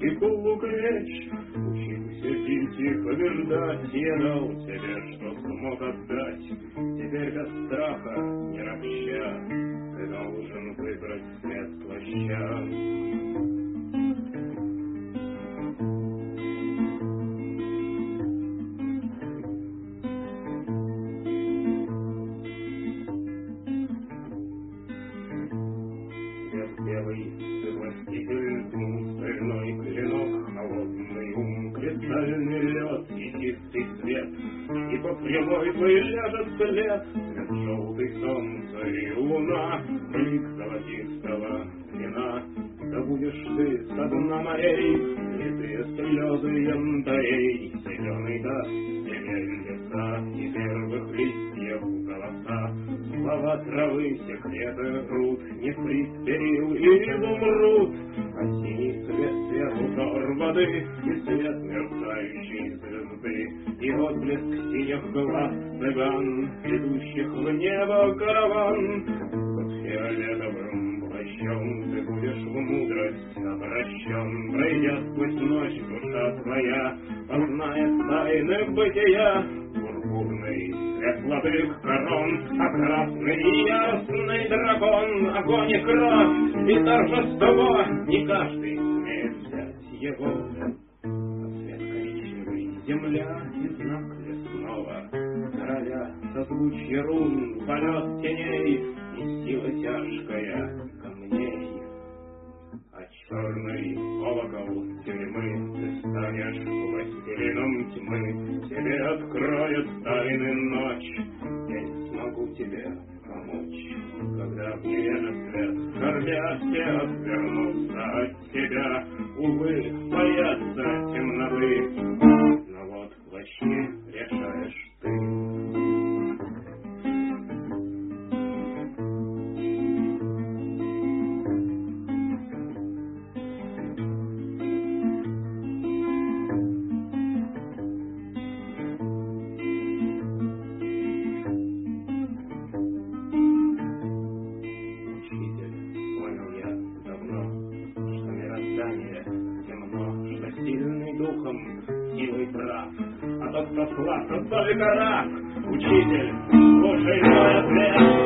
и кулук речь. Учился пить и побеждать, я дал тебе, что смог отдать. Теперь без страха, не ропща, ты должен выбрать цвет плаща. Белый ты властитель дум, стальной клинок, холодный ум, кристальный лед и чистый свет, и по прямой ляжет след, свет желтый солнца и луна, блик золотистого вина. Да будешь ты со дна морей, литые слезы янтарей, зеленый даст тебе леса и первых листьев голоса. Слова травы, секреты руд, нефрит, берил и изумруд, а синий свет сверху узор воды и свет мерцающей звезды, и отблеск синих глаз цыган, идущих в небо караван. Под фиолетовым плащом ты будешь в мудрость обращен, пройдя сквозь ночь душа твоя, познает тайны бытия. Пурпурный свет золотых корон, а красный и ясный дракон, огонь и кровь и торжество, не каждый смеет взять его. А свет коричневый — земля и знак лесного короля, созвучье рун, полет теней и сила тяжкая камней. А черный колокол тюрьмы ты станешь властелином тьмы, тебе откроет тайны ночь. Я не смогу тебе помочь, когда в небе свет, скорбя все отвернутся от тебя, увы, боятся темноты, но вот в плаще решаешь ты. Сильный духом, силой прав, а тот, кто слаб, тот только раб. Учитель, слушай мой ответ.